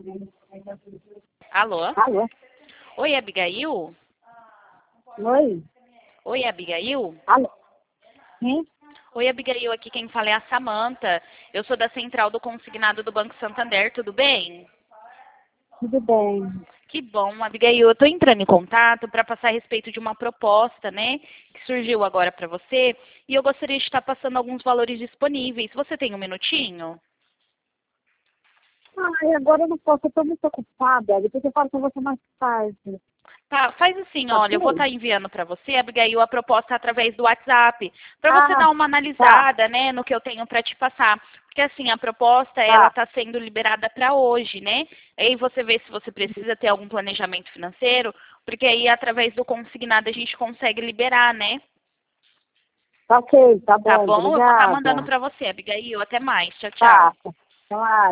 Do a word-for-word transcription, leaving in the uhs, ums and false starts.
Alô? Alô? Oi, Abigail? Oi? Oi, Abigail? Alô? Sim? Oi, Abigail, aqui quem fala é a Samanta. Eu sou da Central do Consignado do Banco Santander, tudo bem? Tudo bem. Que bom, Abigail. Eu estou entrando em contato para passar a respeito de uma proposta, né, que surgiu agora para você, e eu gostaria de estar passando alguns valores disponíveis. Você tem um minutinho? Ah, e agora eu não posso, eu estou muito ocupada. Depois eu falo com você mais tarde. Tá, faz assim, Pode olha, eu vou ser? estar enviando para você, Abigail, a proposta através do WhatsApp, para você Ah, dar uma tá, analisada, né, no que eu tenho para te passar. Porque assim, a proposta, ela tá. está sendo liberada para hoje, né? Aí você vê se você precisa ter algum planejamento financeiro, porque aí através do consignado a gente consegue liberar, né? Tá ok, tá Tá bom, bom? Eu vou estar mandando obrigada. para você, Abigail. Até mais. Tchau, Tá, tchau. até mais.